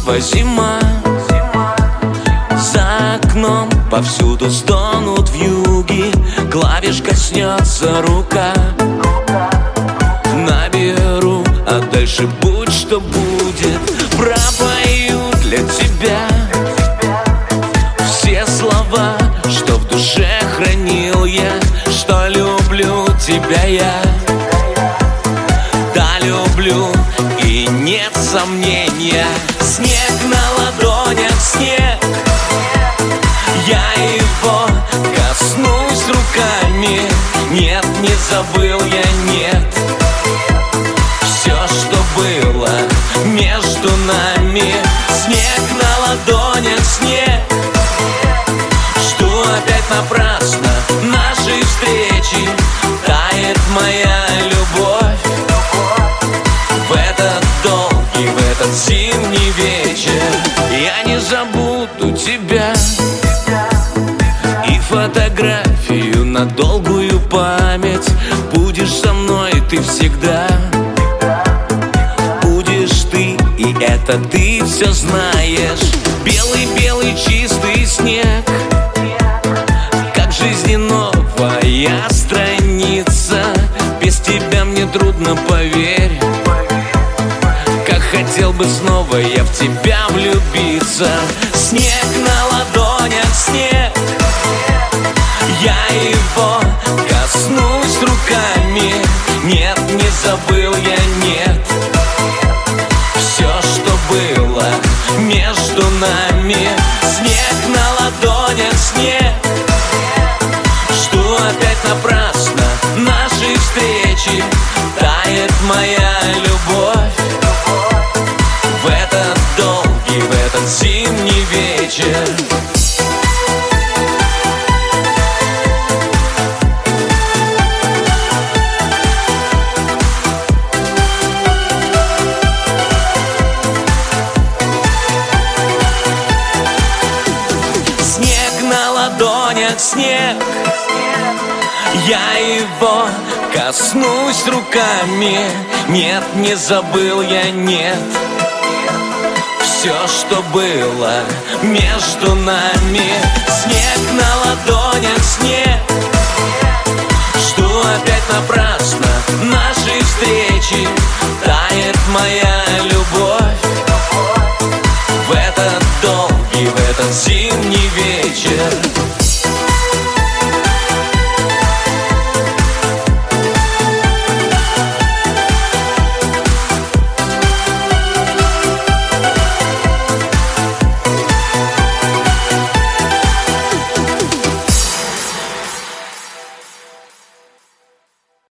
снова зима. За окном повсюду стонут вьюги, клавиш коснется рука. Наберу, а дальше будь что будет. Пропою для тебя все слова, что в душе хранил я, что люблю тебя я. Да, люблю, и нет сомнения. Снег на ладонях, снег, я его коснусь руками. Нет, не забыл я, нет. Все, что было между нами. Снег на ладонях, снег, жду опять напрасно нашей встречи. Тает моя любовь в этот долгий, в этот зимний вечер. Я не забуду тебя и фотографию на долгую память. Будешь со мной ты всегда, будешь ты, и это ты все знаешь. Белый-белый чистый снег, как в жизни новая страница. Без тебя мне трудно, поверь. Как хотел бы снова я в тебя влюбиться. Снег на ладонях, снег, я его коснусь руками. Нет, не забыл я, нет. Все, что было между нами. Снег на ладонях, снег, жду опять напрасно нашей встречи. Тает моя любовь в этот долгий, в этот зимний вечер. Снег на ладонях, снег, я его коснусь руками. Нет, не забыл я, нет. Все, что было между нами. Снег на ладонях, снег, жду опять напрасно нашей встречи. Тает моя любовь в этот долгий, в этот зимний вечер.